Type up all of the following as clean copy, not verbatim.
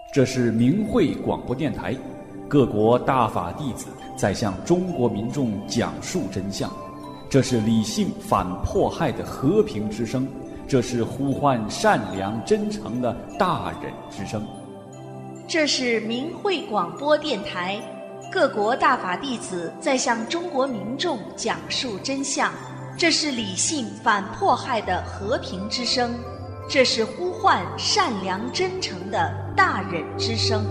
这是明慧广播电台，各国大法弟子在向中国民众讲述真相。这是理性反迫害的和平之声，这是呼唤善良真诚的大忍之声。 这是明慧广播电台，各国大法弟子在向中国民众讲述真相。这是理性反迫害的和平之声，这是呼唤善良真诚的大忍之声。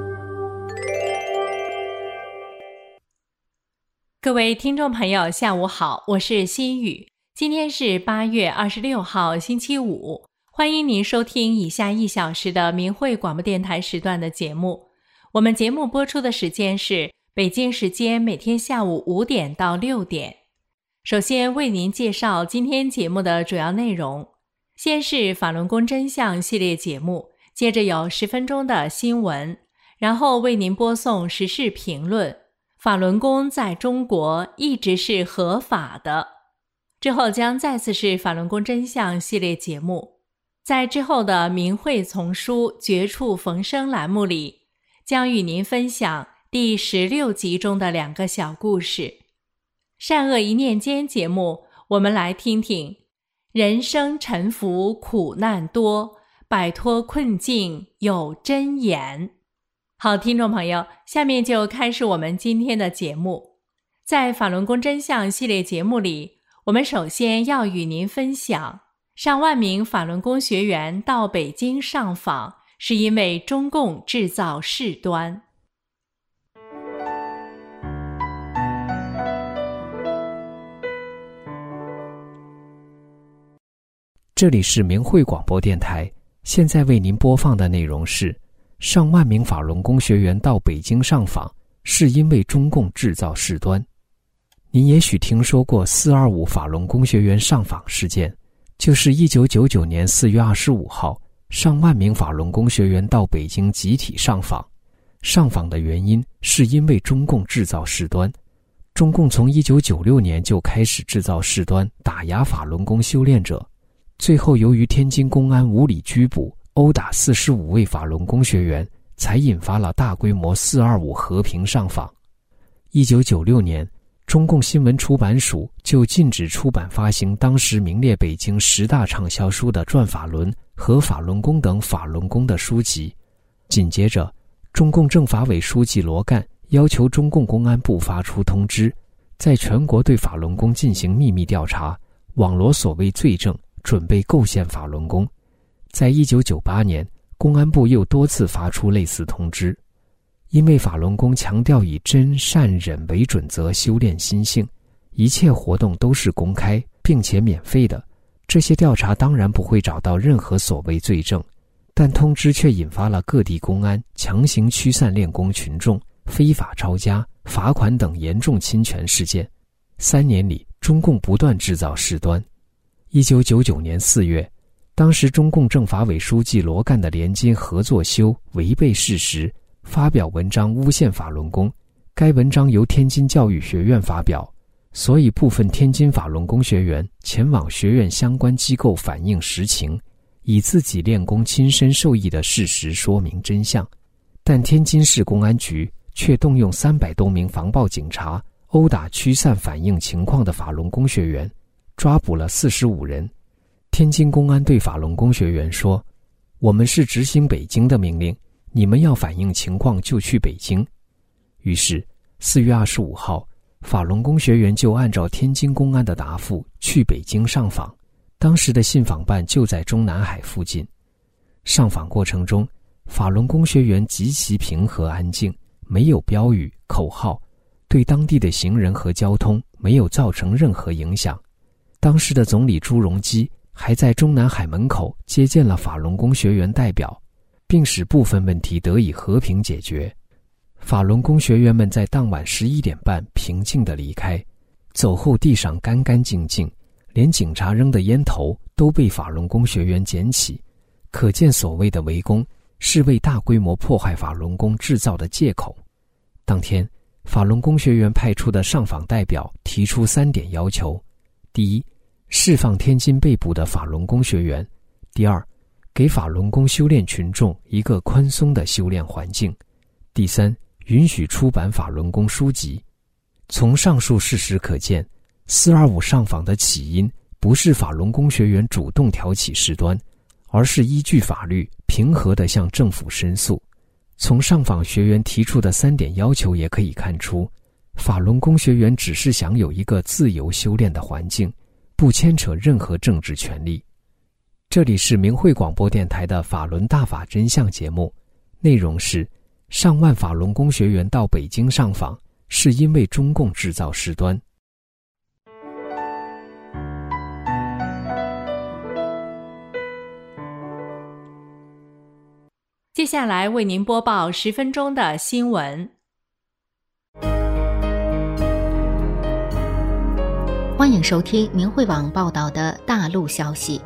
各位听众朋友下午好，我是心雨。今天是8月26号星期五，欢迎您收听以下1小时的明慧广播电台时段的节目。我们节目播出的时间是北京时间每天下午5点到6点。首先为您介绍今天节目的主要内容，先是法轮功真相系列节目，接着有10分钟的新闻，然后为您播送时事评论，法轮功在中国一直是合法的。之后将再次是法轮功真相系列节目，在之后的明慧丛书绝处逢生栏目里，将与您分享第16集中的2个小故事。善恶一念间节目，我们来听听人生沉浮苦难多，摆脱困境有真言。好，听众朋友，下面就开始我们今天的节目。在法轮功真相系列节目里，我们首先要与您分享上万名法轮功学员到北京上访，是因为中共制造事端。 这里是明慧广播电台，现在为您播放的内容是上万名法轮功学员到北京上访，是因为中共制造事端。您也许听说过425法轮功学员上访事件，就是1999年4月25号，上万名法轮功学员到北京集体上访。上访的原因是因为中共制造事端。中共从1996年就开始制造事端，打压法轮功修炼者。最后由于天津公安无理拘捕殴打45位法轮功学员，才引发了大规模425和平上访。1996年，中共新闻出版署就禁止出版发行当时名列北京10大畅销书的《转法轮》和《法轮功》等法轮功的书籍。紧接着，中共政法委书记罗干要求中共公安部发出通知，在全国对法轮功进行秘密调查，网罗所谓罪证，准备构陷法轮功。在1998年，公安部又多次发出类似通知。因为法轮功强调以真善忍为准则修炼心性，一切活动都是公开并且免费的，这些调查当然不会找到任何所谓罪证，但通知却引发了各地公安强行驱散练功群众、非法抄家、罚款等严重侵权事件。3年里，中共不断制造事端。1999年4月，当时中共政法委书记罗干的联金合作修违背事实，发表文章诬陷法轮功。该文章由天津教育学院发表，所以部分天津法轮功学员前往学院相关机构反映实情，以自己练功亲身受益的事实说明真相。但天津市公安局却动用300多名防暴警察殴打驱散反映情况的法轮功学员，抓捕了45人。天津公安对法轮功学员说，我们是执行北京的命令，你们要反映情况就去北京。于是4月25号，法轮功学员就按照天津公安的答复去北京上访。当时的信访办就在中南海附近。上访过程中，法轮功学员极其平和安静，没有标语口号，对当地的行人和交通没有造成任何影响。当时的总理朱镕基还在中南海门口接见了法轮功学员代表，并使部分问题得以和平解决。法轮功学员们在当晚11点半平静地离开，走后地上干干净净，连警察扔的烟头都被法轮功学员捡起，可见所谓的围攻是为大规模破坏法轮功制造的借口。当天，法轮功学员派出的上访代表提出3点要求：第一，释放天津被捕的法轮功学员；第二， 给法轮功修炼群众一个宽松的修炼环境。第三，允许出版法轮功书籍。从上述事实可见，425上访的起因不是法轮功学员主动挑起事端，而是依据法律平和地向政府申诉。从上访学员提出的3点要求也可以看出，法轮功学员只是想有一个自由修炼的环境，不牵扯任何政治权利。这里是明慧广播电台的法轮大法真相节目，内容是上万法轮功学员到北京上访，是因为中共制造事端。 接下来为您播报10分钟的新闻。 欢迎收听明慧网报道的大陆消息。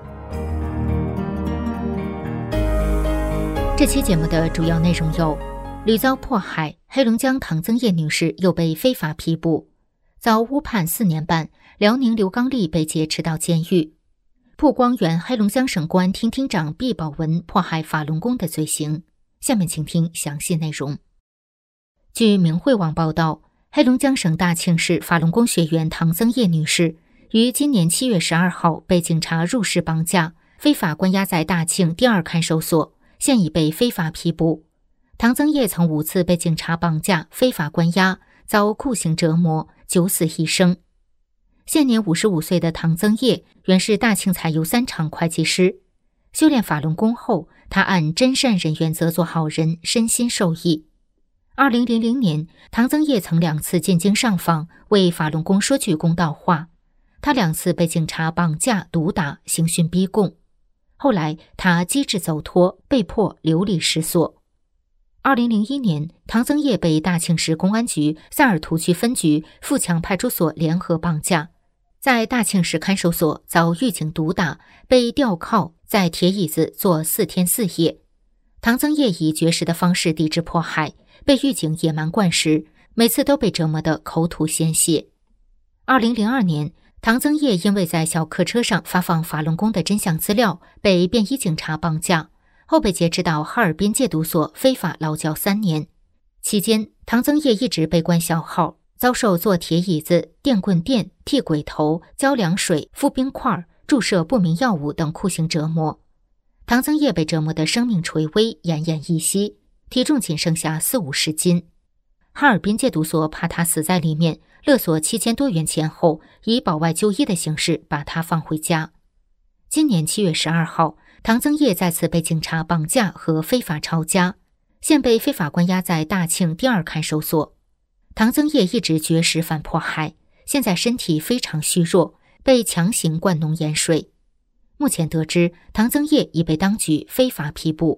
这期节目的主要内容有：屡遭迫害，黑龙江唐增叶女士又被非法批捕；遭误判4年半，辽宁刘刚利被劫持到监狱；曝光原黑龙江省公安厅厅长毕宝文迫害法轮功的罪行。下面请听详细内容。据明慧网报道，黑龙江省大庆市法轮功学员唐增叶女士于今年7月12号被警察入室绑架，非法关押在大庆第2看守所，现已被非法批捕。唐增叶曾5次被警察绑架、非法关押，遭酷刑折磨，九死一生。现年55岁的唐增叶原是大庆采油3厂会计师，修炼法轮功后，他按真善忍原则做好人，身心受益。2000年，唐增叶曾2次进京上访，为法轮功说句公道话。他2次被警察绑架、毒打、刑讯逼供。后来他机智走脱，被迫流离失所。2001年，唐增叶被大庆市公安局萨尔图区分局富强派出所联合绑架，在大庆市看守所遭狱警毒打，被吊铐在铁椅子坐4天4夜。唐增叶以绝食的方式抵制迫害，被狱警野蛮灌食，每次都被折磨得口吐鲜血。2002年，唐增叶因为在小客车上发放法轮功的真相资料，被便衣警察绑架，后被劫持到哈尔滨戒毒所非法劳教3年。期间，唐增叶一直被关小号，遭受坐铁椅子、电棍电、剃鬼头、浇凉水、敷冰块、注射不明药物等酷刑折磨。唐增叶被折磨得生命垂危，奄奄一息，体重仅剩下40-50斤。哈尔滨戒毒所怕他死在里面，勒索7000多元钱后，以保外就医的形式把他放回家。今年7月12号，唐增叶再次被警察绑架和非法抄家，现被非法关押在大庆第2看守所。唐增叶一直绝食反迫害，现在身体非常虚弱，被强行灌浓盐水。目前得知，唐增叶已被当局非法批捕。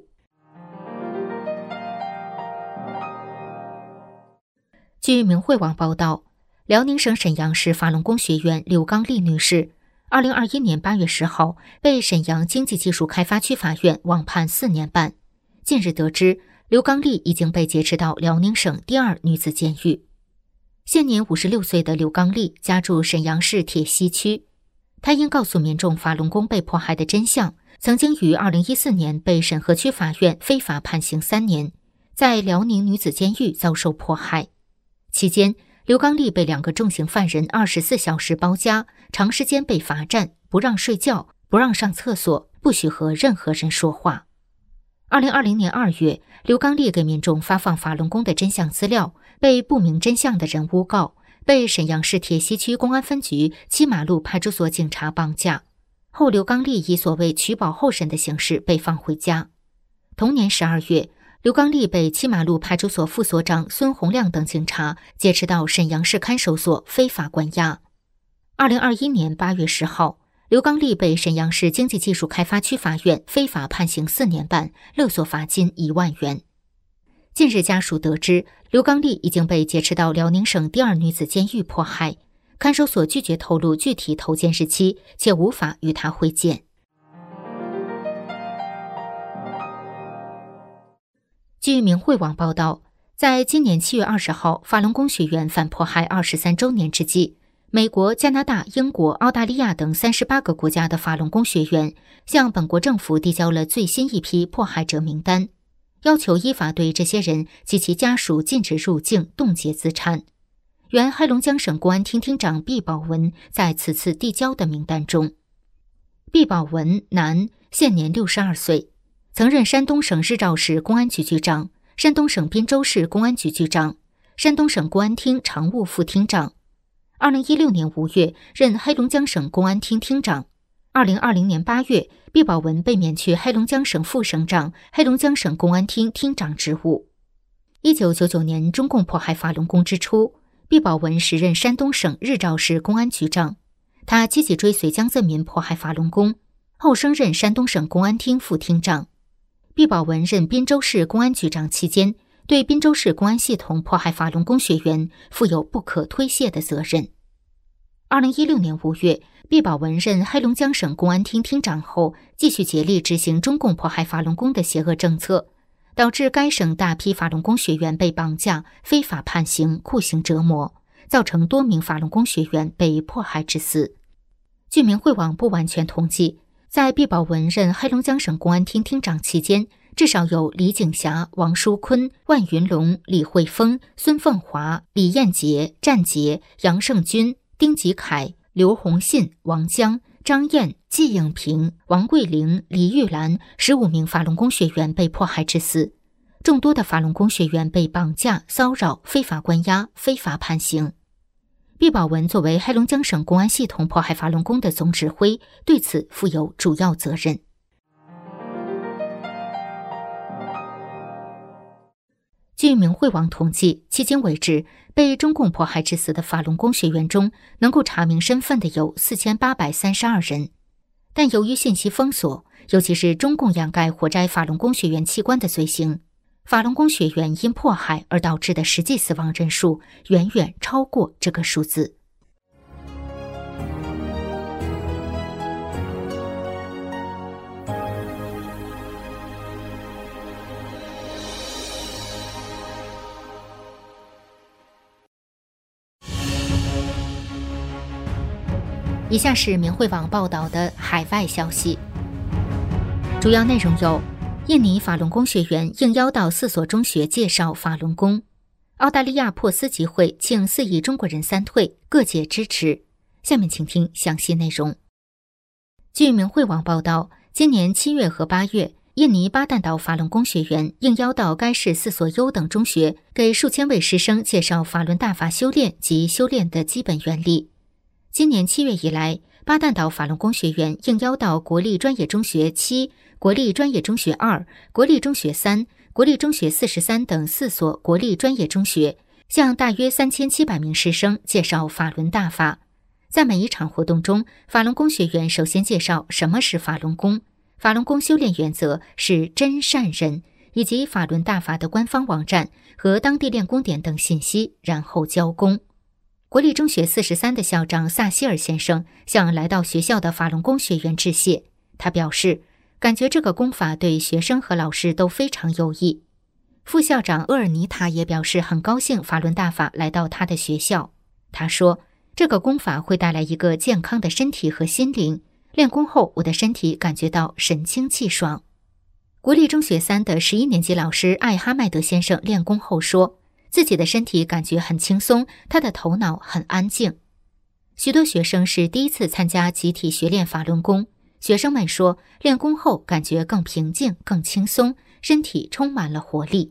据明慧网报道，辽宁省沈阳市法轮功学员刘刚丽女士2021年8月10号被沈阳经济技术开发区法院网判4年半。近日得知，刘刚丽已经被劫持到辽宁省第2女子监狱。现年56岁的刘刚丽家住沈阳市铁西区，她因告诉民众法轮功被迫害的真相，曾经于2014年被沈河区法院非法判刑3年，在辽宁女子监狱遭受迫害。期间，刘刚丽被2个重刑犯人24小时包夹，长时间被罚站，不让睡觉，不让上厕所，不许和任何人说话。2020年2月，刘刚丽给民众发放法轮功的真相资料，被不明真相的人诬告，被沈阳市铁西区公安分局七马路派出所警察绑架。后刘刚丽以所谓取保候审的形式被放回家。同年12月，刘刚丽被七马路派出所副所长孙洪亮等警察劫持到沈阳市看守所非法关押。2021年8月10号，刘刚丽被沈阳市经济技术开发区法院非法判刑4年半，勒索罚金1万元。近日家属得知，刘刚丽已经被劫持到辽宁省第2女子监狱迫害，看守所拒绝透露具体投监日期，且无法与他会见。据明慧网报道，在今年7月20号法轮功学员反迫害23周年之际， 美国、加拿大、英国、澳大利亚等38个国家的法轮功学员向本国政府递交了最新一批迫害者名单，要求依法对这些人及其家属禁止入境、冻结资产。原黑龙江省公安厅厅长毕宝文在此次递交的名单中。毕宝文，男，现年62岁，曾任山东省日照市公安局局长、山东省滨州市公安局局长、山东省公安厅常务副厅长。2016年5月任黑龙江省公安厅厅长。2020年8月，毕宝文被免去黑龙江省副省长、黑龙江省公安厅厅长职务。1999年中共迫害法轮功之初，毕宝文时任山东省日照市公安局长，他积极追随江泽民迫害法轮功，后升任山东省公安厅副厅长。毕宝文任滨州市公安局长期间，对滨州市公安系统迫害法轮功学员负有不可推卸的责任。2016年5月，毕宝文任黑龙江省公安厅厅长后，继续竭力执行中共迫害法轮功的邪恶政策，导致该省大批法轮功学员被绑架、非法判刑、酷刑折磨，造成多名法轮功学员被迫害致死。据明慧网不完全统计，在毕宝文任黑龙江省公安厅厅长期间，至少有李景霞、王书坤、万云龙、李慧峰、孙凤华、李彦杰、战杰、杨胜军、丁吉凯、刘洪信、王江、张燕、季应平、王桂玲、李玉兰15名法轮功学员被迫害致死，众多的法轮功学员被绑架、骚扰、非法关押、非法判刑。毕宝文作为黑龙江省公安系统迫害法轮功的总指挥，对此负有主要责任。据明慧网统计，迄今为止，被中共迫害致死的法轮功学员中，能够查明身份的有4832人。但由于信息封锁，尤其是中共掩盖活摘法轮功学员器官的罪行，法轮功学员因迫害而导致的实际死亡人数远远超过这个数字。以下是明慧网报道的海外消息，主要内容有：印尼法轮功学员应邀到4所中学介绍法轮功；澳大利亚珀斯集会庆4亿中国人3退，各界支持。下面请听详细内容。据明慧网报道，今年7月和8月，印尼巴旦岛法轮功学员应邀到该市4所优等中学，给数千位师生介绍法轮大法修炼及修炼的基本原理。今年7月以来，巴旦岛法轮功学员应邀到国立专业中学7、国立专业中学2、国立中学3、国立中学43等4所国立专业中学，向大约3700名师生介绍法轮大法。在每一场活动中，法轮功学员首先介绍什么是法轮功，法轮功修炼原则是真善忍，以及法轮大法的官方网站和当地练功点等信息，然后教功。国立中学43的校长萨希尔先生向来到学校的法轮功学员致谢，他表示，感觉这个功法对学生和老师都非常有益。副校长厄尔尼塔也表示很高兴法轮大法来到他的学校。他说，这个功法会带来一个健康的身体和心灵，练功后我的身体感觉到神清气爽。国立中学3的11年级老师艾哈迈德先生练功后说，自己的身体感觉很轻松，他的头脑很安静。许多学生是第一次参加集体学练法轮功，学生们说，练功后感觉更平静、更轻松，身体充满了活力。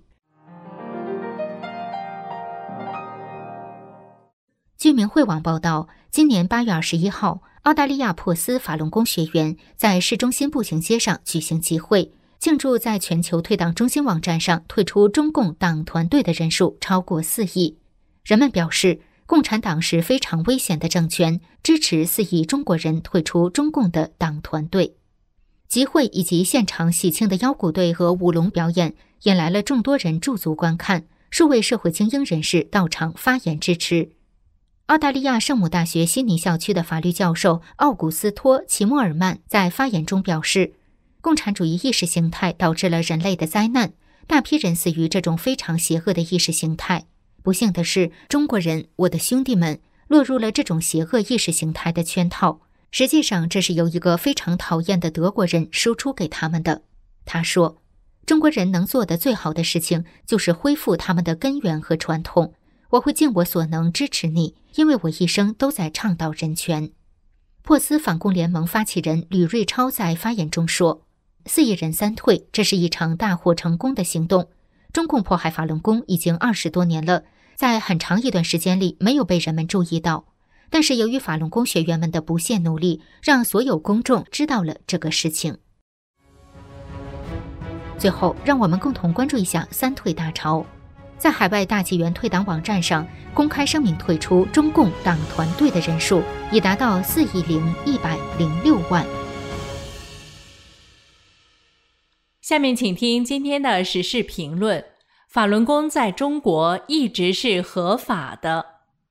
据明慧网报道，今年8月21号，澳大利亚珀斯法轮功学员在市中心步行街上举行集会，庆祝在全球退党中心网站上退出中共党团队的人数超过4亿。人们表示，共产党是非常危险的政权，支持4亿中国人退出中共的党团队。集会以及现场喜庆的腰鼓队和舞龙表演引来了众多人驻足观看，数位社会精英人士到场发言支持。澳大利亚圣母大学悉尼校区的法律教授奥古斯托·齐莫尔曼在发言中表示，共产主义意识形态导致了人类的灾难，大批人死于这种非常邪恶的意识形态。不幸的是，中国人，我的兄弟们， 落入了这种邪恶意识形态的圈套。实际上，这是由一个非常讨厌的德国人输出给他们的。他说，中国人能做的最好的事情就是恢复他们的根源和传统。我会尽我所能支持你，因为我一生都在倡导人权。珀斯反共联盟发起人吕瑞超在发言中说，4亿人3退，这是一场大获成功的行动。中共迫害法轮功已经20多年了，在很长一段时间里没有被人们注意到，但是由于法轮功学员们的不懈努力，让所有公众知道了这个事情。最后，让我们共同关注一下3退大潮。在海外大纪元退党网站上公开声明退出中共党团队的人数已达到4.106亿。 下面请听今天的时事评论：法轮功在中国一直是合法的。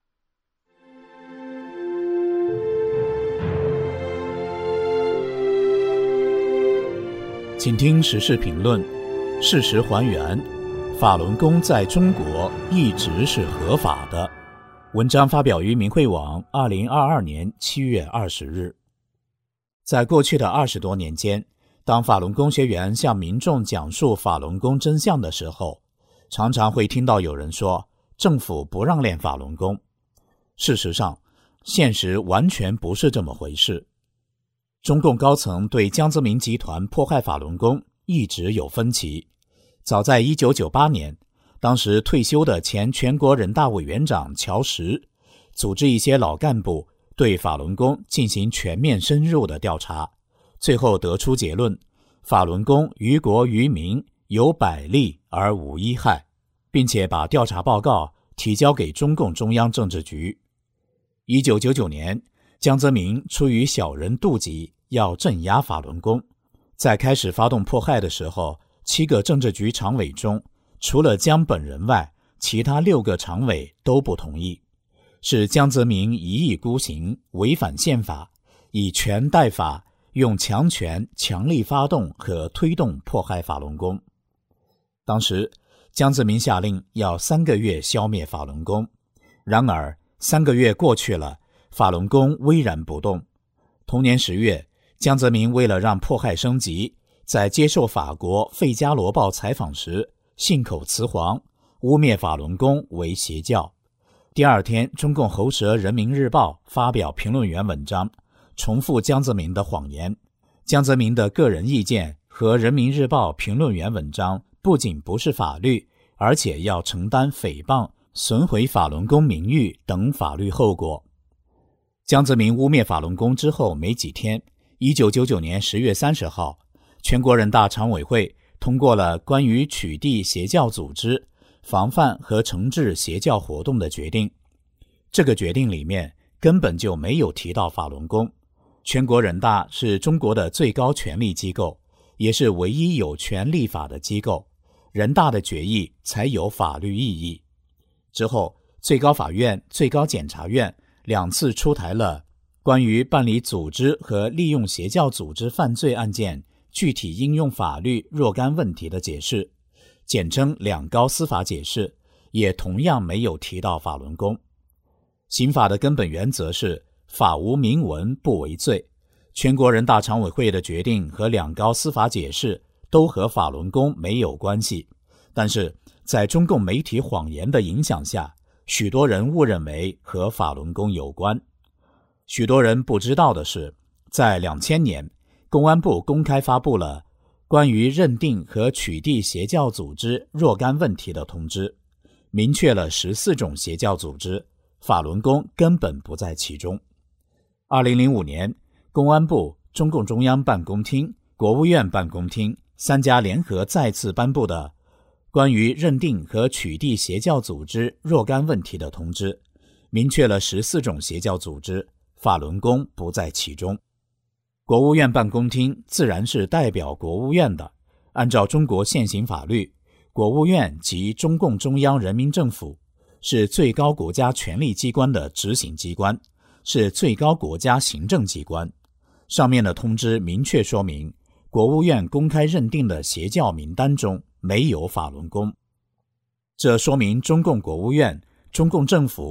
请听时事评论：事实还原，法轮功在中国一直是合法的。文章发表于明慧网2022年7月20日。在过去的20多年间，当法轮功学员向民众讲述法轮功真相的时候，常常会听到有人说政府不让练法轮功。事实上，现实完全不是这么回事。中共高层对江泽民集团迫害法轮功一直有分歧。早在1998年，当时退休的前全国人大委员长乔石组织一些老干部对法轮功进行全面深入的调查，最后得出结论：法轮功于国于民有百利而无一害，并且把调查报告提交给中共中央政治局。1999年，江泽民出于小人妒忌，要镇压法轮功，在开始发动迫害的时候，7个政治局常委中，除了江本人外，其他6个常委都不同意，是江泽民一意孤行，违反宪法，以权代法，用强权强力发动和推动迫害法轮功。当时，江泽民下令要3个月消灭法轮功，然而3个月过去了，法轮功巍然不动。同年10月，江泽民为了让迫害升级，在接受法国《费加罗报》采访时信口雌黄，污蔑法轮功为邪教。第二天，中共喉舌《人民日报》发表评论员文章，重复江泽民的谎言。江泽民的个人意见和《人民日报》评论员文章不仅不是法律，而且要承担诽谤、损毁法轮功名誉等法律后果。江泽民污蔑法轮功之后没几天，1999年10月30号，全国人大常委会通过了关于取缔邪教组织、防范和惩治邪教活动的决定。这个决定里面根本就没有提到法轮功。全国人大是中国的最高权力机构，也是唯一有权立法的机构，人大的决议才有法律意义。之后，最高法院、最高检察院2次出台了关于办理组织和利用邪教组织犯罪案件具体应用法律若干问题的解释，简称2高司法解释，也同样没有提到法轮功。刑法的根本原则是法无明文不为罪，全国人大常委会的决定和2高司法解释都和法轮功没有关系，但是在中共媒体谎言的影响下，许多人误认为和法轮功有关。许多人不知道的是，在2000年，公安部公开发布了关于认定和取缔邪教组织若干问题的通知，明确了14种邪教组织，法轮功根本不在其中。2005年，公安部、中共中央办公厅、国务院办公厅3家联合再次颁布的关于认定和取缔邪教组织若干问题的通知，明确了14种邪教组织，法轮功不在其中。国务院办公厅自然是代表国务院的，按照中国现行法律，国务院及中共中央人民政府是最高国家权力机关的执行机关，是最高国家行政机关。上面的通知明确说明，国务院公开认定的邪教名单中没有法轮功。这说明中共国务院、中共政府、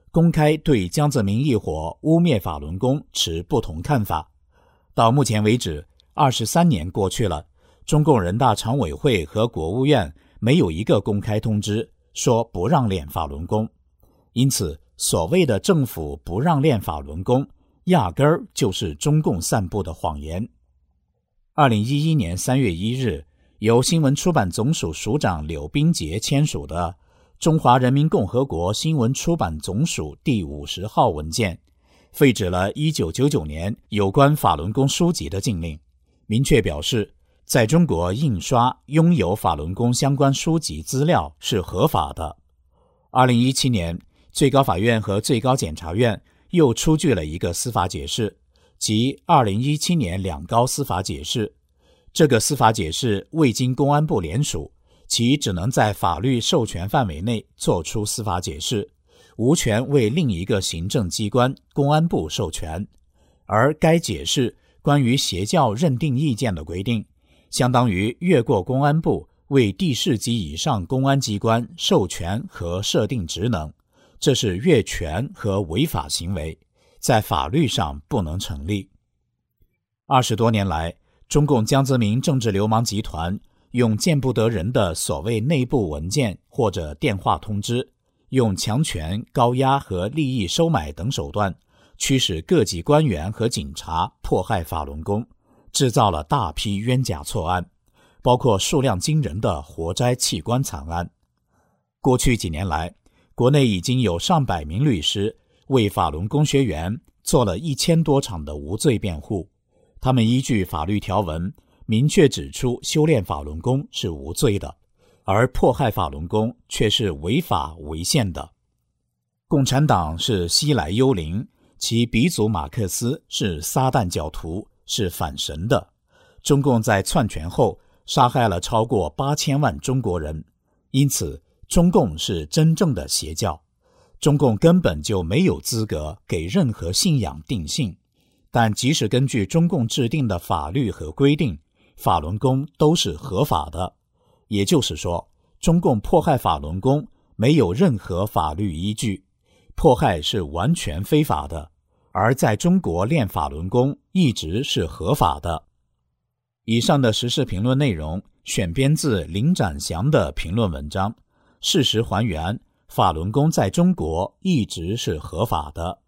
公开对江泽民一伙污蔑法轮功持不同看法。到目前为止，23年过去了，中共人大常委会和国务院没有一个公开通知说不让练法轮功。因此，所谓的政府不让练法轮功，压根儿就是中共散布的谎言。2011年3月1日，由新闻出版总署署长柳斌杰签署的《中华人民共和国新闻出版总署第50号文件》，废止了1999年有关法轮功书籍的禁令，明确表示，在中国印刷拥有法轮功相关书籍资料是合法的。2017年，最高法院和最高检察院又出具了一个司法解释，即2017年两高司法解释。这个司法解释未经公安部联署，其只能在法律授权范围内作出司法解释，无权为另一个行政机关公安部授权。而该解释关于邪教认定意见的规定，相当于越过公安部为第4级以上公安机关授权和设定职能，这是越权和违法行为，在法律上不能成立。20多年来，中共江泽民政治流氓集团用见不得人的所谓内部文件或者电话通知，用强权、高压和利益收买等手段，驱使各级官员和警察迫害法轮功，制造了大批冤假错案，包括数量惊人的活摘器官惨案。过去几年来，国内已经有上百名律师为法轮功学员做了1000多场的无罪辩护，他们依据法律条文明确指出修炼法轮功是无罪的，而迫害法轮功却是违法违宪的。共产党是西来幽灵，其鼻祖马克思是撒旦教徒，是反神的。中共在篡权后杀害了超过8000万中国人，因此中共是真正的邪教。中共根本就没有资格给任何信仰定性，但即使根据中共制定的法律和规定，法轮功都是合法的。也就是说，中共迫害法轮功没有任何法律依据，迫害是完全非法的，而在中国练法轮功一直是合法的。以上的时事评论内容选编自林展祥的评论文章，事实还原，法轮功在中国一直是合法的。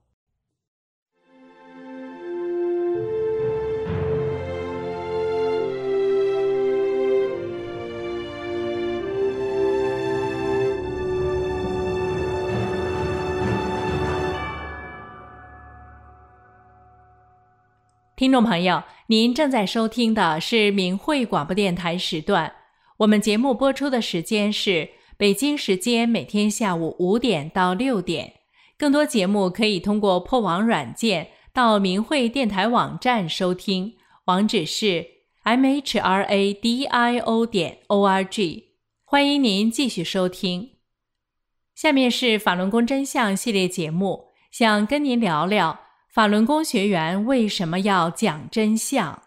听众朋友，您正在收听的是明慧广播电台时段，我们节目播出的时间是北京时间每天下午5点到6点。更多节目可以通过破网软件到明慧电台网站收听，网址是 mhradio.org。 欢迎您继续收听。下面是法轮功真相系列节目，想跟您聊聊法轮功学员为什么要讲真相？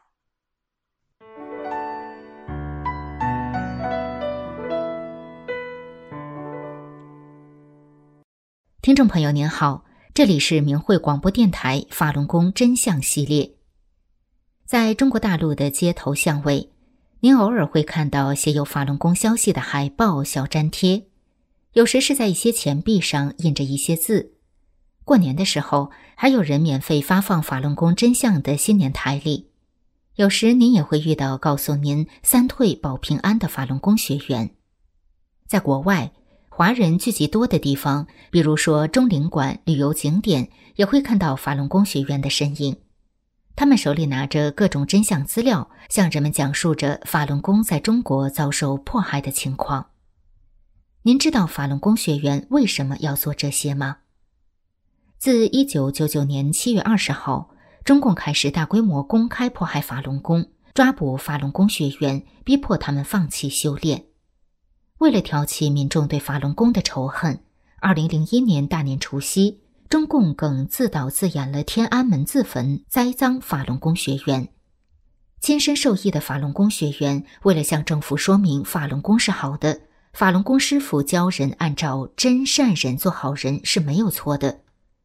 听众朋友您好，这里是明慧广播电台法轮功真相系列。在中国大陆的街头巷尾，您偶尔会看到写有法轮功消息的海报、小粘贴，有时是在一些钱币上印着一些字。过年的时候，还有人免费发放法轮功真相的新年台历。有时您也会遇到告诉您3退保平安的法轮功学员。在国外，华人聚集多的地方，比如说中领馆、旅游景点，也会看到法轮功学员的身影。他们手里拿着各种真相资料，向人们讲述着法轮功在中国遭受迫害的情况。您知道法轮功学员为什么要做这些吗？自1999年7月20号，中共开始大规模公开迫害法轮功，抓捕法轮功学员，逼迫他们放弃修炼。为了挑起民众对法轮功的仇恨，2001年大年除夕，中共更自导自演了天安门自焚，栽赃法轮功学员。亲身受益的法轮功学员为了向政府说明法轮功是好的，法轮功师傅教人按照真善人做好人是没有错的，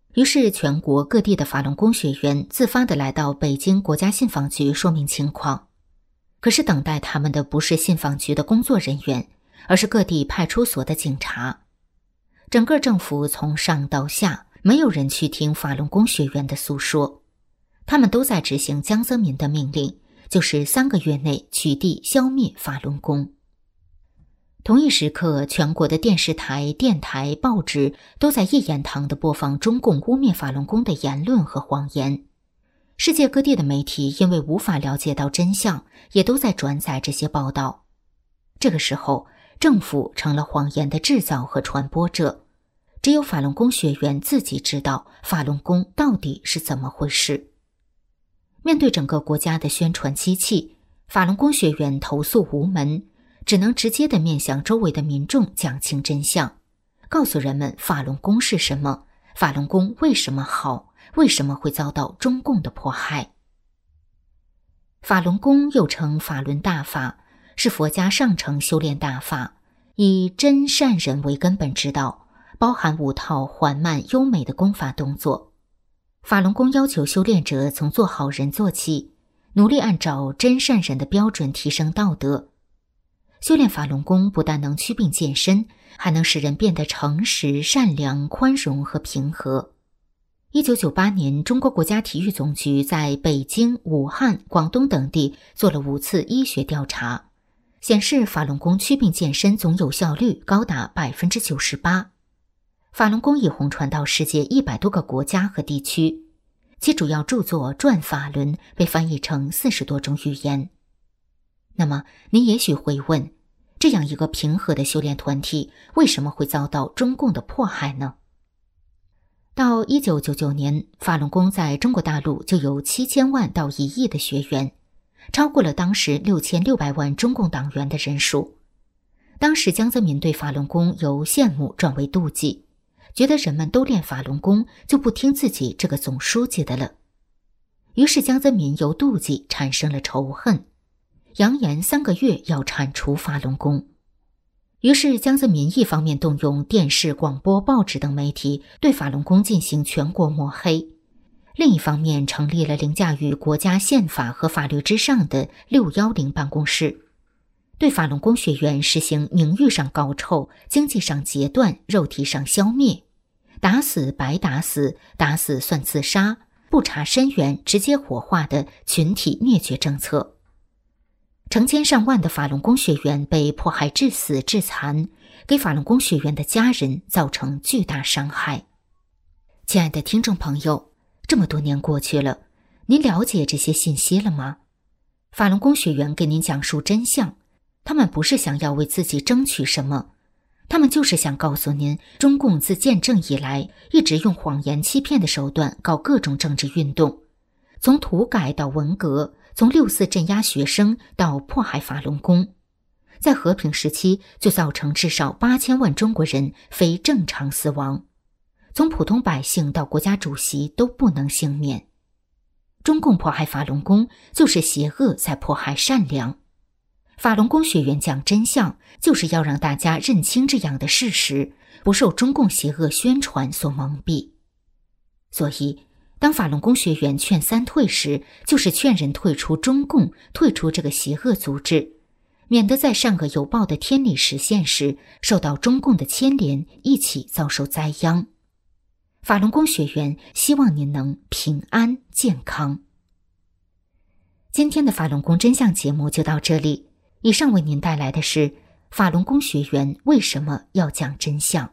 于是全国各地的法轮功学员自发地来到北京国家信访局说明情况。可是等待他们的不是信访局的工作人员，而是各地派出所的警察。整个政府从上到下，没有人去听法轮功学员的诉说，他们都在执行江泽民的命令，就是3个月内取缔消灭法轮功。同一时刻，全国的电视台、电台、报纸都在一言堂地播放中共污蔑法轮功的言论和谎言。世界各地的媒体因为无法了解到真相，也都在转载这些报道。这个时候，政府成了谎言的制造和传播者，只有法轮功学员自己知道法轮功到底是怎么回事。面对整个国家的宣传机器，法轮功学员投诉无门，只能直接地面向周围的民众讲清真相，告诉人们法轮功是什么，法轮功为什么好，为什么会遭到中共的迫害。法轮功又称法轮大法，是佛家上乘修炼大法，以真善忍为根本之道，包含5套缓慢优美的功法动作。法轮功要求修炼者从做好人做起，努力按照真善忍的标准提升道德。修炼法轮功不但能祛病健身，还能使人变得诚实、善良、宽容和平和。1998年，中国国家体育总局在北京、武汉、广东等地做了5次医学调查，显示法轮功祛病健身总有效率高达 98%。法轮功已红传到世界100多个国家和地区，其主要著作《转法轮》被翻译成40多种语言。那么，您也许会问，这样一个平和的修炼团体，为什么会遭到中共的迫害呢？到1999年，法轮功在中国大陆就有7000万到1亿的学员，超过了当时6600万中共党员的人数。当时江泽民对法轮功由羡慕转为妒忌，觉得人们都练法轮功，就不听自己这个总书记的了。于是江泽民由妒忌产生了仇恨，扬言3个月要铲除法轮功。于是江泽民一方面动用电视、广播、报纸等媒体对法轮功进行全国抹黑，另一方面成立了凌驾于国家宪法和法律之上的610办公室，对法轮功学员实行名誉上搞臭、经济上截断、肉体上消灭，打死白打死，打死算自杀，不查深源直接火化的群体灭绝政策。成千上万的法轮功学员被迫害致死致残，给法轮功学员的家人造成巨大伤害。亲爱的听众朋友，这么多年过去了，您了解这些信息了吗？法轮功学员给您讲述真相，他们不是想要为自己争取什么，他们就是想告诉您，中共自建政以来，一直用谎言欺骗的手段搞各种政治运动，从土改到文革，从6·4镇压学生到迫害法轮功，在和平时期就造成至少8000万中国人非正常死亡，从普通百姓到国家主席都不能幸免。中共迫害法轮功，就是邪恶在迫害善良。法轮功学员讲真相，就是要让大家认清这样的事实，不受中共邪恶宣传所蒙蔽。所以当法轮功学员劝3退时，就是劝人退出中共，退出这个邪恶组织，免得在善恶有报的天理实现时，受到中共的牵连，一起遭受灾殃。法轮功学员希望您能平安健康。今天的法轮功真相节目就到这里，以上为您带来的是法轮功学员为什么要讲真相。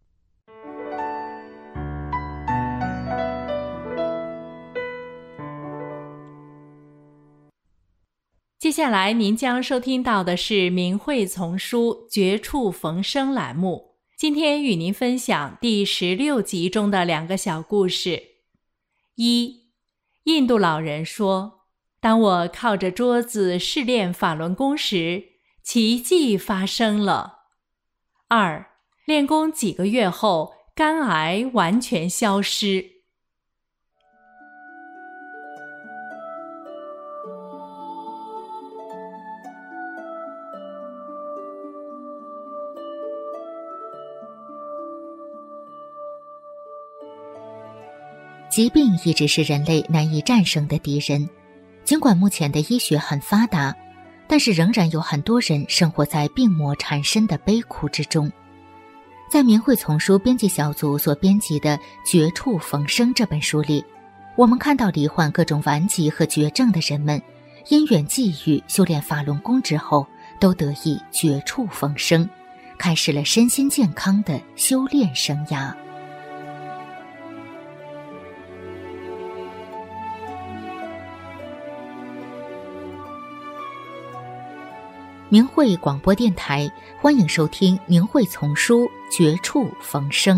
接下来您将收听到的是明慧丛书绝处逢生栏目，今天与您分享第16集中的2个小故事。1. 印度老人说，当我靠着桌子试练法轮功时，奇迹发生了。2. 练功几个月后，肝癌完全消失。 疾病一直是人类难以战胜的敌人。尽管目前的医学很发达，但是仍然有很多人生活在病魔缠身的悲苦之中。在明慧丛书编辑小组所编辑的《绝处逢生》这本书里，我们看到罹患各种顽疾和绝症的人们，因缘际遇修炼法轮功之后，都得以绝处逢生，开始了身心健康的修炼生涯。明慧广播电台，欢迎收听明慧丛书《绝处逢生》。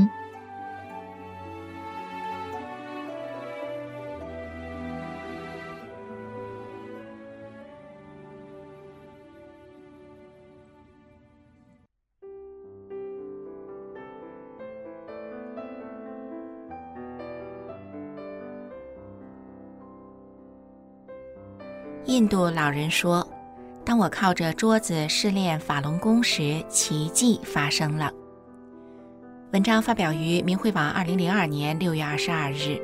印度老人说，当我靠着桌子试练法轮功时，奇迹发生了。文章发表于明慧网2002年6月22日。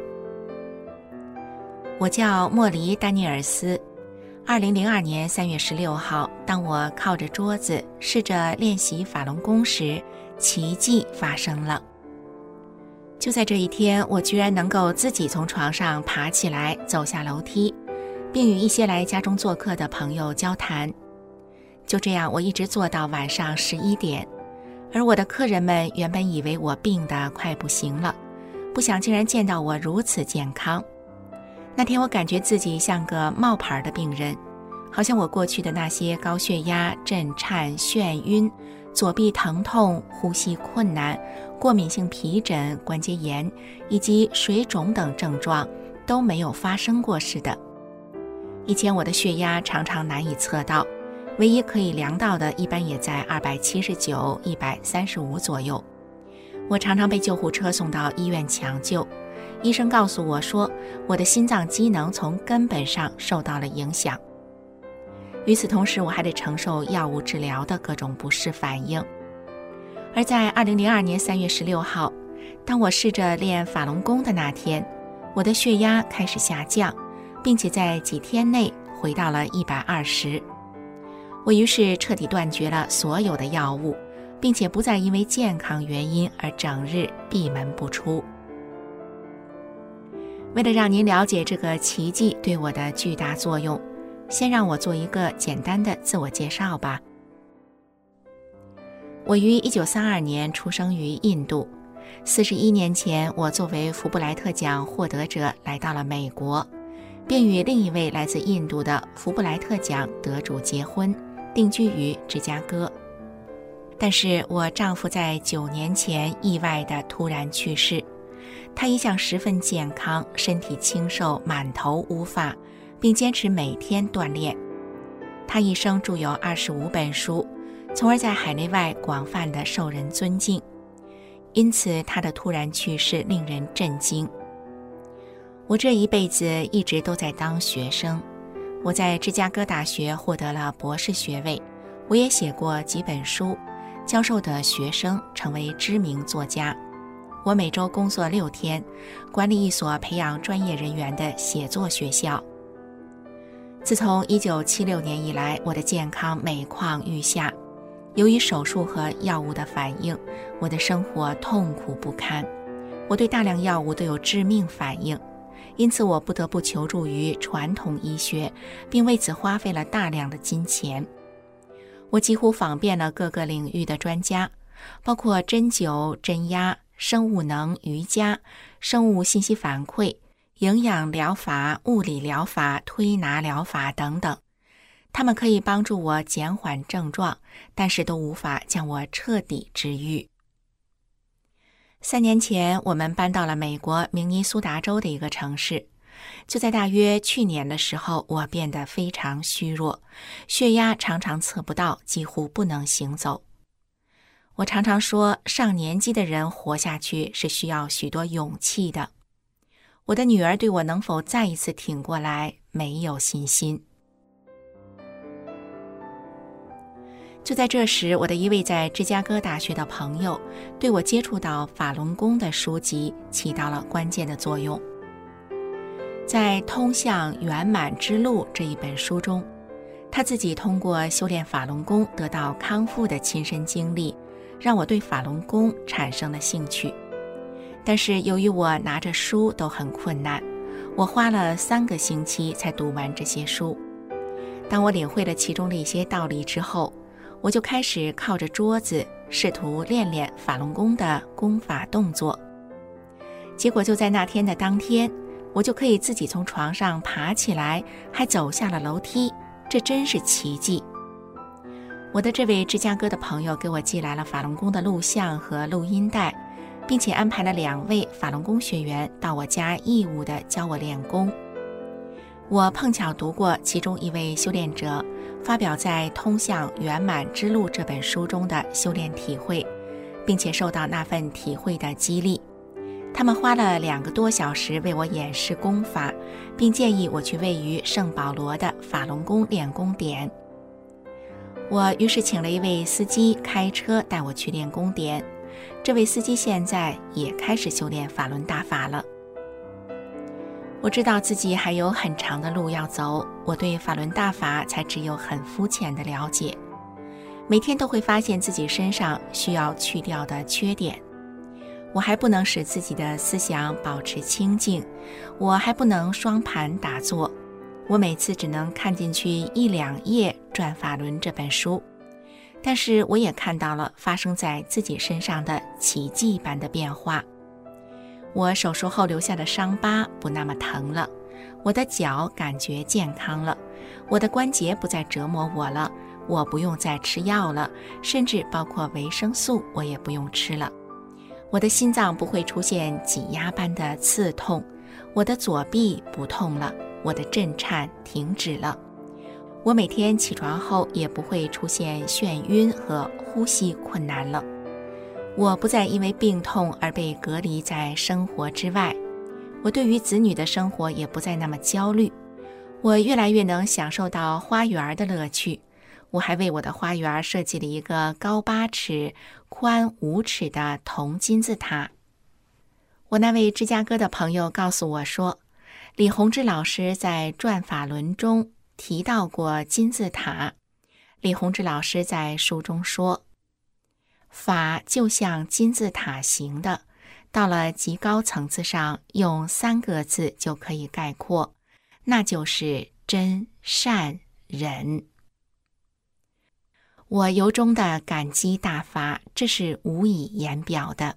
我叫莫里·丹尼尔斯。2002年3月16号，当我靠着桌子试着练习法轮功时，奇迹发生了。就在这一天，我居然能够自己从床上爬起来，走下楼梯，并与一些来家中做客的朋友交谈。就这样，我一直做到晚上11点，而我的客人们原本以为我病得快不行了，不想竟然见到我如此健康。那天我感觉自己像个冒牌的病人，好像我过去的那些高血压、震颤、眩晕、左臂疼痛、呼吸困难、过敏性皮疹、关节炎以及水肿等症状都没有发生过似的。以前我的血压常常难以测到，唯一可以量到的一般也在279、135左右。我常常被救护车送到医院抢救，医生告诉我说，我的心脏机能从根本上受到了影响。与此同时，我还得承受药物治疗的各种不适反应。而在2002年3月16号，当我试着练法轮功的那天，我的血压开始下降，并且在几天内回到了120。我于是彻底断绝了所有的药物，并且不再因为健康原因而整日闭门不出。为了让您了解这个奇迹对我的巨大作用，先让我做一个简单的自我介绍吧。我于1932年出生于印度，41年前我作为福布莱特奖获得者来到了美国，并与另一位来自印度的福布莱特奖得主结婚，定居于芝加哥。但是我丈夫在9年前意外地突然去世。他一向十分健康，身体清瘦，满头乌发，并坚持每天锻炼。他一生著有25本书，从而在海内外广泛的受人尊敬。因此他的突然去世令人震惊。我这一辈子一直都在当学生，我在芝加哥大学获得了博士学位，我也写过几本书，教授的学生成为知名作家。我每周工作6天，管理一所培养专业人员的写作学校。自从1976年以来，我的健康每况愈下。由于手术和药物的反应，我的生活痛苦不堪。我对大量药物都有致命反应，因此我不得不求助于传统医学，并为此花费了大量的金钱。我几乎访遍了各个领域的专家，包括针灸、针压、生物能、瑜伽、生物信息反馈、营养疗法、物理疗法、推拿疗法等等。它们可以帮助我减缓症状，但是都无法将我彻底治愈。3年前，我们搬到了美国明尼苏达州的一个城市。就在大约去年的时候，我变得非常虚弱，血压常常测不到，几乎不能行走。我常常说，上年纪的人活下去是需要许多勇气的。我的女儿对我能否再一次挺过来没有信心。就在这时，我的一位在芝加哥大学的朋友对我接触到法轮功的书籍起到了关键的作用。 在《通向圆满之路》这一本书中，他自己通过修炼法轮功得到康复的亲身经历，让我对法轮功产生了兴趣。但是由于我拿着书都很困难，我花了3个星期才读完这些书。当我领会了其中的一些道理之后，我就开始靠着桌子试图练练法轮功的功法动作。结果就在那天的当天，我就可以自己从床上爬起来，还走下了楼梯，这真是奇迹。我的这位芝加哥的朋友给我寄来了法轮功的录像和录音带，并且安排了2位法轮功学员到我家义务地教我练功。我碰巧读过其中一位修炼者发表在《通向圆满之路》这本书中的修炼体会，并且受到那份体会的激励。他们花了2个多小时为我演示功法，并建议我去位于圣保罗的法轮功练功点。我于是请了一位司机开车带我去练功点，这位司机现在也开始修炼法轮大法了。我知道自己还有很长的路要走，我对法轮大法才只有很肤浅的了解。每天都会发现自己身上需要去掉的缺点。我还不能使自己的思想保持清静，我还不能双盘打坐，我每次只能看进去1、2页《转法轮》这本书，但是我也看到了发生在自己身上的奇迹般的变化。我手术后留下的伤疤不那么疼了，我的脚感觉健康了，我的关节不再折磨我了，我不用再吃药了，甚至包括维生素我也不用吃了。我的心脏不会出现挤压般的刺痛，我的左臂不痛了，我的震颤停止了。我每天起床后也不会出现眩晕和呼吸困难了。我不再因为病痛而被隔离在生活之外，我对于子女的生活也不再那么焦虑。我越来越能享受到花园的乐趣。我还为我的花园设计了一个高8尺、宽5尺的铜金字塔。我那位芝加哥的朋友告诉我说，李洪志老师在《转法轮》中提到过金字塔。李洪志老师在书中说，法就像金字塔形的，到了极高层次上，用3个字就可以概括，那就是真善忍。我由衷的感激大法，这是无以言表的。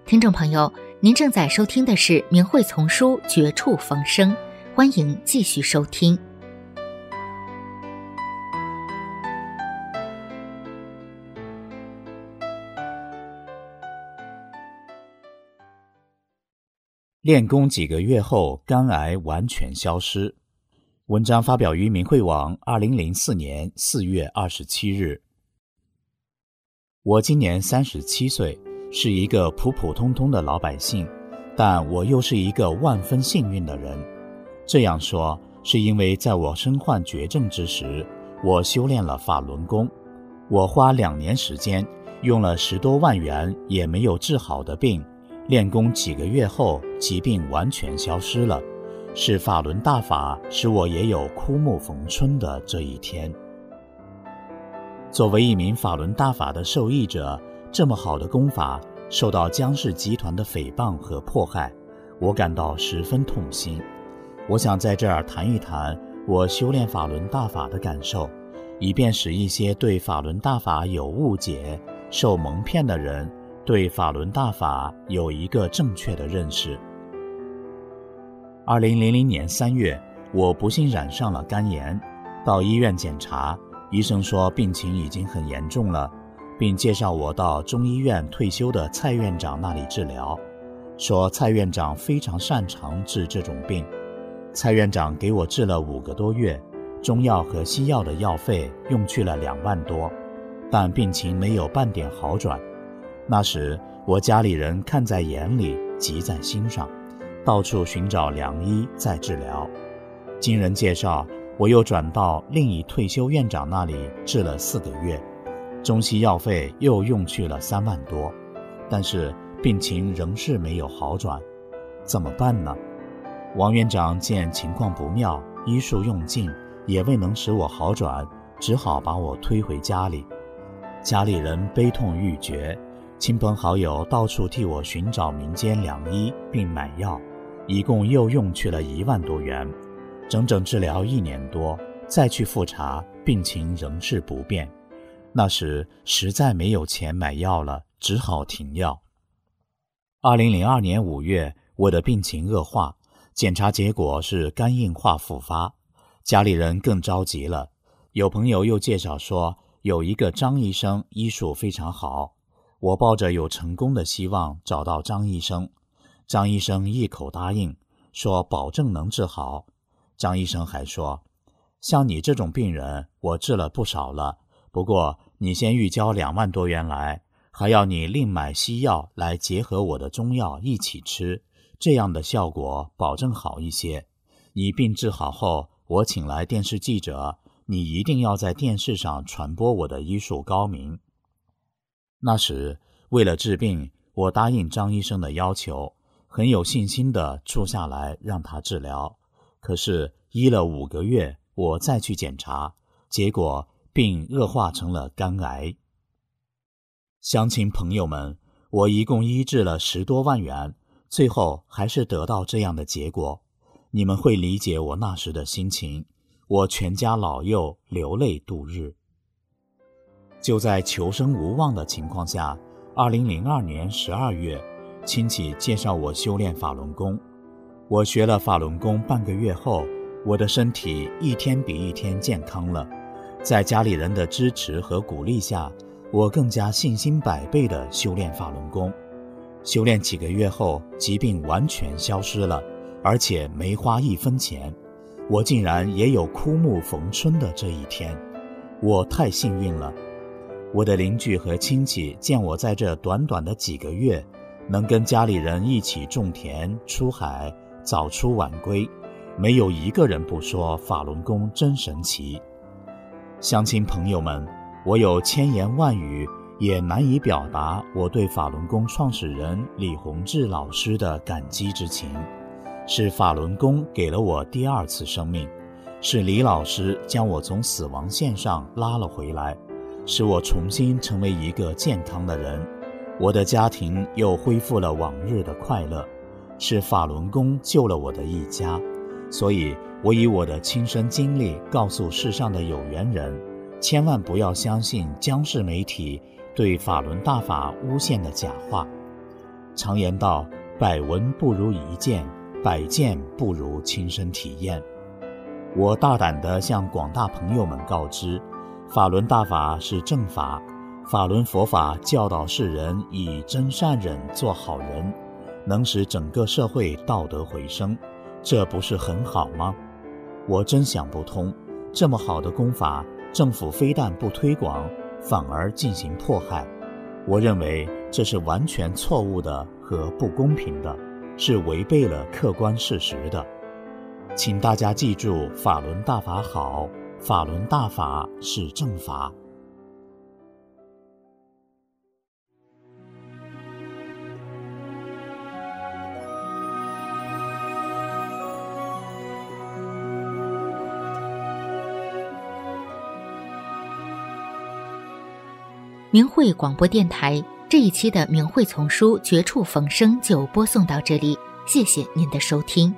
听众朋友，您正在收听的是明慧丛书《绝处逢生》，欢迎继续收听。 练功几个月后，肝癌完全消失。文章发表于明慧网2004年4月27日。我今年37岁，是一个普普通通的老百姓，但我又是一个万分幸运的人。这样说，是因为在我身患绝症之时，我修炼了法轮功。我花2年时间，用了10多万元也没有治好的病，练功几个月后，疾病完全消失了。是法轮大法使我也有枯木逢春的这一天。作为一名法轮大法的受益者，这么好的功法受到江氏集团的诽谤和迫害，我感到十分痛心。我想在这儿谈一谈我修炼法轮大法的感受，以便使一些对法轮大法有误解、受蒙骗的人对法轮大法有一个正确的认识。2000年3月，我不幸染上了肝炎，到医院检查，医生说病情已经很严重了，并介绍我到中医院退休的蔡院长那里治疗，说蔡院长非常擅长治这种病。蔡院长给我治了5个多月，中药和西药的药费用去了2万多，但病情没有半点好转。那时我家里人看在眼里，急在心上，到处寻找良医再治疗。经人介绍，我又转到另一退休院长那里治了4个月，中西药费又用去了3万多，但是病情仍是没有好转，怎么办呢？王院长见情况不妙，医术用尽，也未能使我好转，只好把我推回家里。家里人悲痛欲绝，亲朋好友到处替我寻找民间良医并买药，一共又用去了1万多元，整整治疗1年多，再去复查，病情仍是不变。那时实在没有钱买药了，只好停药。2002年5月，我的病情恶化，检查结果是肝硬化复发，家里人更着急了。有朋友又介绍说，有一个张医生医术非常好，我抱着有成功的希望找到张医生。张医生一口答应，说保证能治好。张医生还说，像你这种病人我治了不少了，不过你先预交2万多元来，还要你另买西药来结合我的中药一起吃，这样的效果保证好一些。你病治好后，我请来电视记者，你一定要在电视上传播我的医术高明。那时为了治病，我答应张医生的要求，很有信心地住下来让他治疗。可是医了5个月，我再去检查，结果病恶化成了肝癌。乡亲朋友们，我一共医治了10多万元，最后还是得到这样的结果。你们会理解我那时的心情，我全家老幼流泪度日。就在求生无望的情况下，2002年12月，亲戚介绍我修炼法轮功。我学了法轮功半个月后，我的身体一天比一天健康了。在家里人的支持和鼓励下，我更加信心百倍地修炼法轮功。修炼几个月后，疾病完全消失了，而且没花1分钱。我竟然也有枯木逢春的这一天，我太幸运了。我的邻居和亲戚见我在这短短的几个月，能跟家里人一起种田、出海，早出晚归，没有一个人不说法轮功真神奇。乡亲朋友们，我有千言万语也难以表达我对法轮功创始人李洪志老师的感激之情。是法轮功给了我第2次生命，是李老师将我从死亡线上拉了回来，使我重新成为一个健康的人，我的家庭又恢复了往日的快乐。是法轮功救了我的一家，所以我以我的亲身经历告诉世上的有缘人，千万不要相信江氏媒体对法轮大法诬陷的假话。 常言道，百闻不如一见，百见不如亲身体验。我大胆地向广大朋友们告知，法轮大法是正法，法轮佛法教导世人以真善忍做好人，能使整个社会道德回升，这不是很好吗？我真想不通，这么好的功法，政府非但不推广，反而进行迫害。我认为这是完全错误的和不公平的，是违背了客观事实的。请大家记住，法轮大法好，法轮大法是正法。 明慧广播电台这一期的明慧丛书绝处逢生就播送到这里，谢谢您的收听。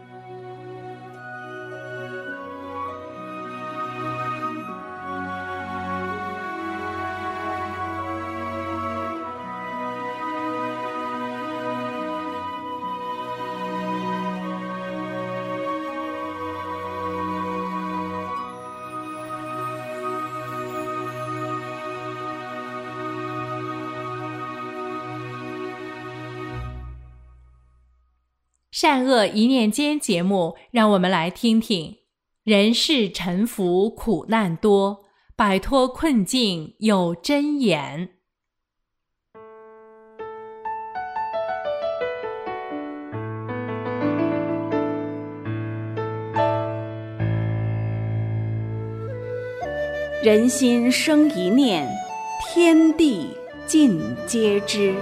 善恶一念间节目，让我们来听听人世沉浮苦难多，摆脱困境有真言。 人心生一念，天地尽皆知。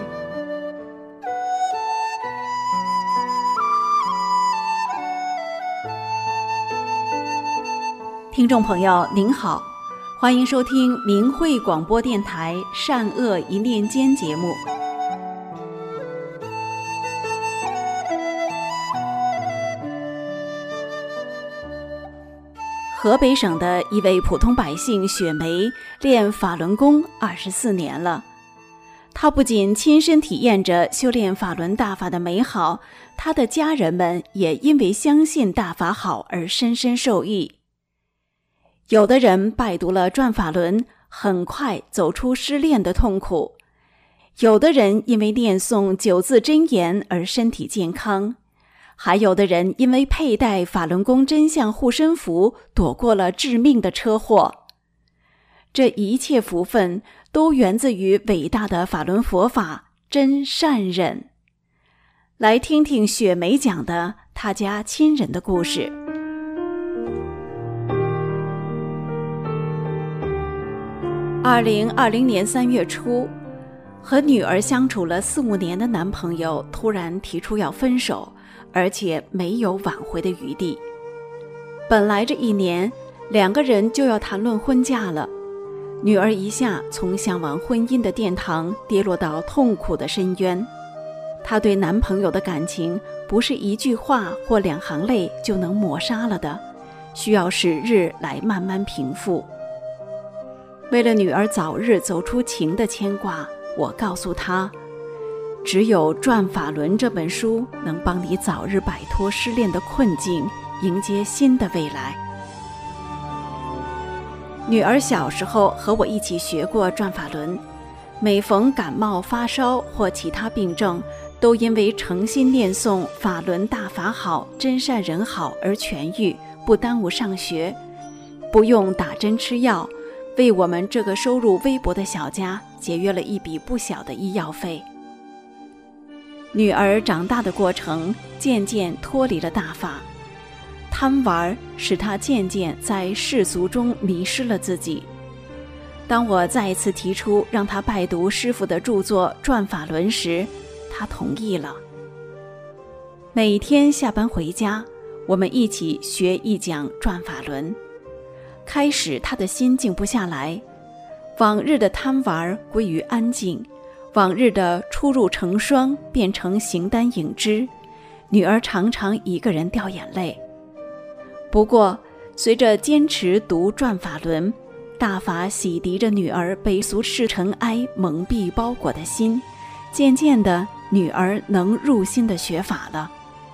听众朋友您好，欢迎收听明慧广播电台善恶一念间节目。河北省的一位普通百姓雪梅练法轮功24年了，她不仅亲身体验着修炼法轮大法的美好，她的家人们也因为相信大法好而深深受益。有的人拜读了转法轮，很快走出失恋的痛苦；有的人因为念诵9字真言而身体健康；还有的人因为佩戴法轮功真相护身符，躲过了致命的车祸。这一切福分都源自于伟大的法轮佛法真善忍。来听听雪梅讲的她家亲人的故事。2020年3月初，和女儿相处了4、5年的男朋友突然提出要分手，而且没有挽回的余地。本来这1年2个人就要谈论婚嫁了，女儿一下从向往婚姻的殿堂跌落到痛苦的深渊。她对男朋友的感情不是一句话或2行泪就能抹杀了的，需要时日来慢慢平复。为了女儿早日走出情的牵挂，我告诉她，只有《转法轮》这本书能帮你早日摆脱失恋的困境，迎接新的未来。女儿小时候和我一起学过转法轮，每逢感冒发烧或其他病症，都因为诚心念诵法轮大法好，真善人好而痊愈，不耽误上学，不用打针吃药，为我们这个收入微薄的小家节约了一笔不小的医药费。女儿长大的过程渐渐脱离了大法，贪玩使她渐渐在世俗中迷失了自己。当我再一次提出让她拜读师父的著作《转法轮》时，她同意了。每天下班回家，我们一起学一讲《转法轮》。开始她的心静不下来，往日的贪玩归于安静，往日的出入成双变成形单影只，女儿常常一个人掉眼泪。不过随着坚持读转法轮，大法洗涤着女儿被俗世尘埃蒙蔽包裹的心，渐渐的女儿能入心的学法了。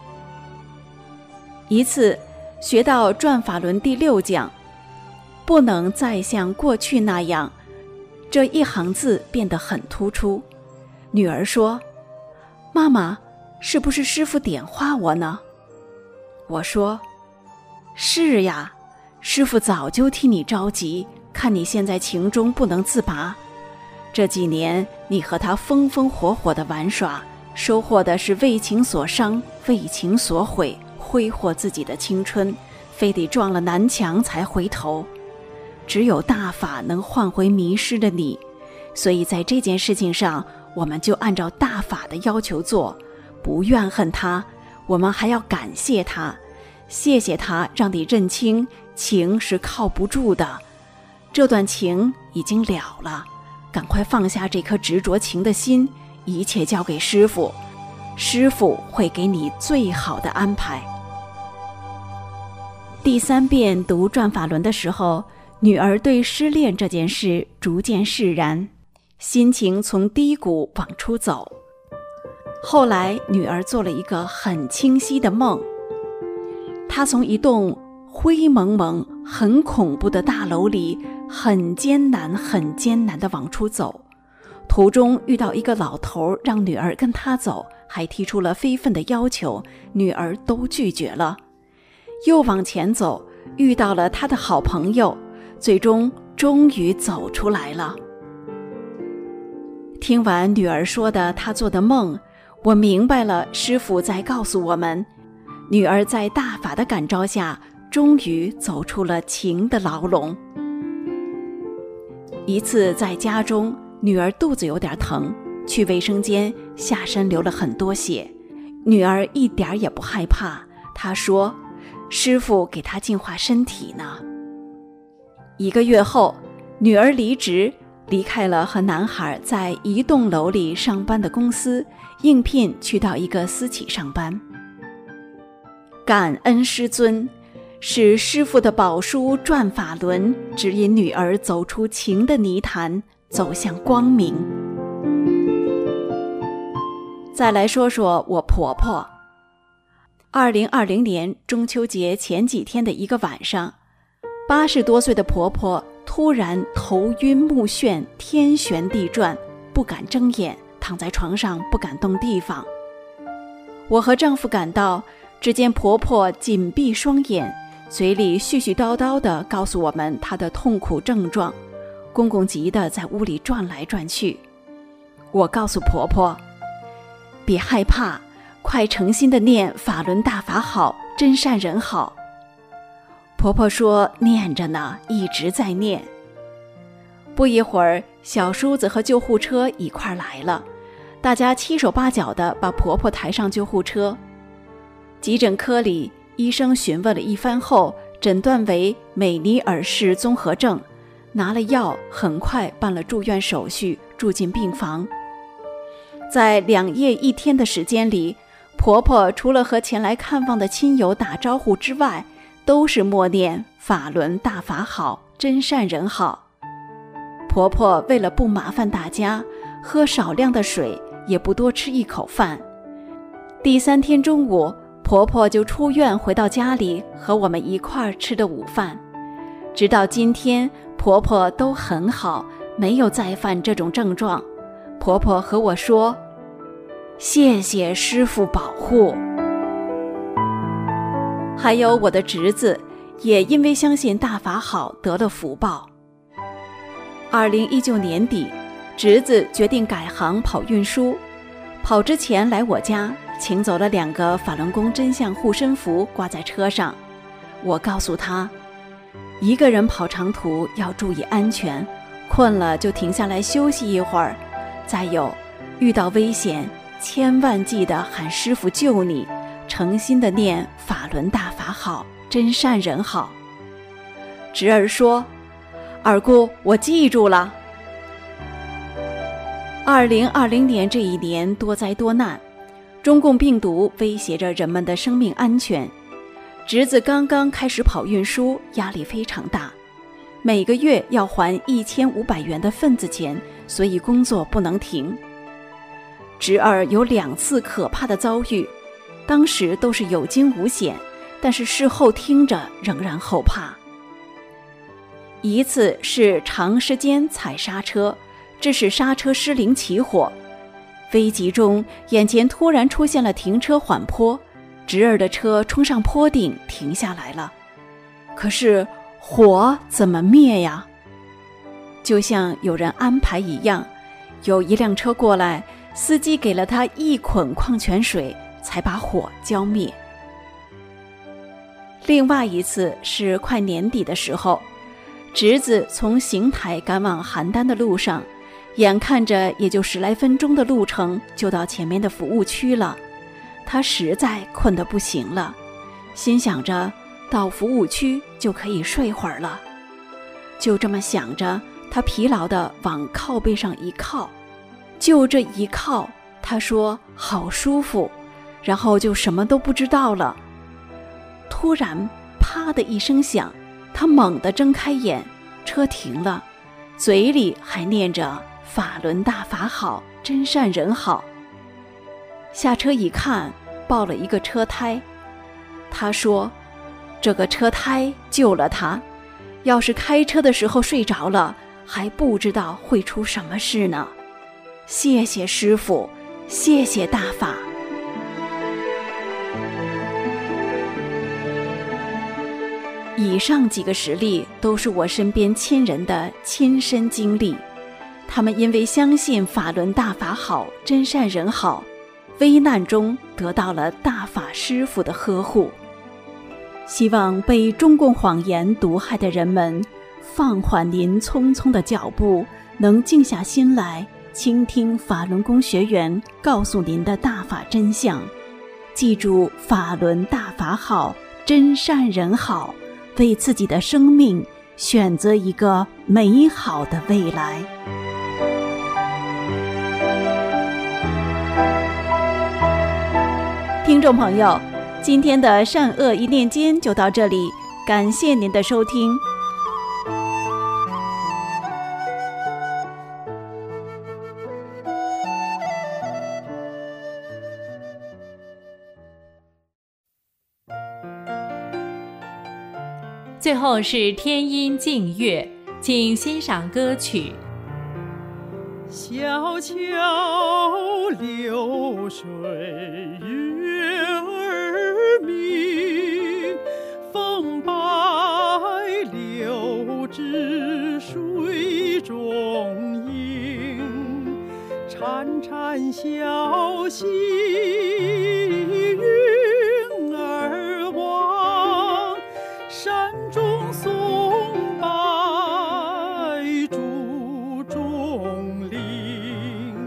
一次学到转法轮第6讲，不能再像过去那样，这一行字变得很突出。女儿说：妈妈，是不是师父点化我呢？我说：是呀，师父早就替你着急，看你现在情中不能自拔。这几年你和他风风火火地玩耍，收获的是为情所伤，为情所毁，挥霍自己的青春，非得撞了南墙才回头。只有大法能换回迷失的你，所以在这件事情上，我们就按照大法的要求做，不怨恨他，我们还要感谢他，谢谢他让你认清情是靠不住的，这段情已经了了，赶快放下这颗执着情的心，一切交给师父，师父会给你最好的安排。第3遍读转法轮的时候，女儿对失恋这件事逐渐释然，心情从低谷往出走。后来女儿做了一个很清晰的梦，她从一栋灰蒙蒙很恐怖的大楼里很艰难地往出走，途中遇到一个老头，让女儿跟他走，还提出了非分的要求，女儿都拒绝了。又往前走，遇到了他的好朋友，最终终于走出来了。听完女儿说的她做的梦，我明白了师父在告诉我们，女儿在大法的感召下，终于走出了情的牢笼。一次在家中，女儿肚子有点疼，去卫生间，下身流了很多血，女儿一点也不害怕，她说师父给她净化身体呢。1个月后，女儿离职，离开了和男孩在一栋楼里上班的公司，应聘去到一个私企上班。感恩师尊，是师父的宝书转法轮指引女儿走出情的泥潭，走向光明。再来说说我婆婆。2020年中秋节前几天的一个晚上，80多岁的婆婆突然头晕目眩，天旋地转，不敢睁眼，躺在床上不敢动地方。我和丈夫赶到，只见婆婆紧闭双眼，嘴里絮絮叨叨地告诉我们她的痛苦症状，公公急得在屋里转来转去。我告诉婆婆，别害怕，快诚心地念法轮大法好，真善人好。婆婆说念着呢，一直在念。不一会儿，小叔子和救护车一块来了，大家七手八脚地把婆婆抬上救护车。急诊科里，医生询问了一番后，诊断为美尼尔氏综合症，拿了药，很快办了住院手续，住进病房。在2夜1天的时间里，婆婆除了和前来看望的亲友打招呼之外，都是默念法轮大法好，真善人好。婆婆为了不麻烦大家，喝少量的水，也不多吃一口饭。第3天中午，婆婆就出院回到家里，和我们一块吃的午饭。直到今天，婆婆都很好，没有再犯这种症状。婆婆和我说，谢谢师父保护。还有我的侄子，也因为相信大法好得了福报。2019年底，侄子决定改行跑运输，跑之前来我家，请走了2个法轮功真相护身符挂在车上。我告诉他，一个人跑长途要注意安全，困了就停下来休息一会儿。再有，遇到危险千万记得喊师父救你，诚心的念法轮大法好，真善人好。侄儿说，二姑，我记住了。2020年这一年多灾多难，中共病毒威胁着人们的生命安全。侄子刚刚开始跑运输，压力非常大，每个月要还1500元的份子钱，所以工作不能停。 侄儿有2次可怕的遭遇，当时都是有惊无险，但是事后听着仍然后怕。一次是长时间踩刹车，致使刹车失灵起火，危急中眼前突然出现了停车缓坡，侄儿的车冲上坡顶停下来了，可是火怎么灭呀？就像有人安排一样，有一辆车过来，司机给了他1捆矿泉水，才把火浇灭。另外一次是快年底的时候，侄子从邢台赶往邯郸的路上，眼看着也就10来分钟的路程就到前面的服务区了，他实在困得不行了，心想着到服务区就可以睡会儿了。就这么想着，他疲劳地往靠背上一靠，就这一靠，他说好舒服，然后就什么都不知道了。突然啪的一声响，他猛地睁开眼，车停了，嘴里还念着法轮大法好，真善人好。下车一看，爆了一个车胎。他说这个车胎救了他，要是开车的时候睡着了，还不知道会出什么事呢。谢谢师父，谢谢大法。以上几个实例都是我身边亲人的亲身经历，他们因为相信法轮大法好，真善人好，危难中得到了大法师父的呵护。希望被中共谎言毒害的人们放缓您匆匆的脚步，能静下心来倾听法轮功学员告诉您的大法真相。记住法轮大法好，真善人好，为自己的生命选择一个美好的未来。听众朋友，今天的善恶一念间就到这里，感谢您的收听。 最后是天音净月，请欣赏歌曲。 小桥流水月儿明，风摆柳枝水中映，潺潺小溪云儿望，山中松柏竹中林，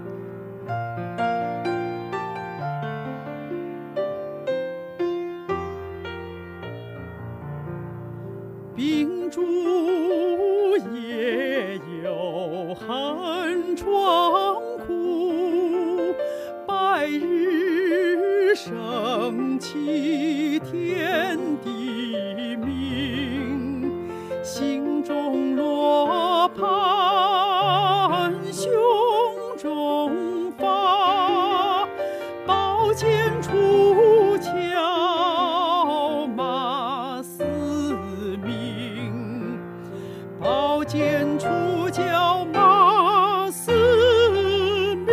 秉烛夜有寒窗苦，白日升起天地明，心中罗盘胸中发，宝剑出鞘马嘶鸣，宝剑出鞘马嘶鸣。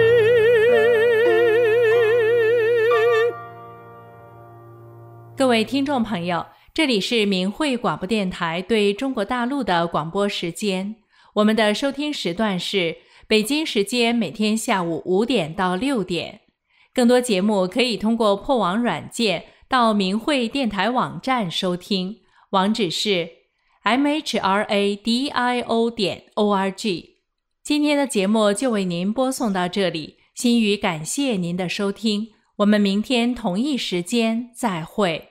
各位听众朋友，这里是明慧广播电台对中国大陆的广播时间，我们的收听时段是北京时间每天下午5点到6点。更多节目可以通过破网软件到明慧电台网站收听，网址是 mhradio.org。 今天的节目就为您播送到这里，心语感谢您的收听，我们明天同一时间再会。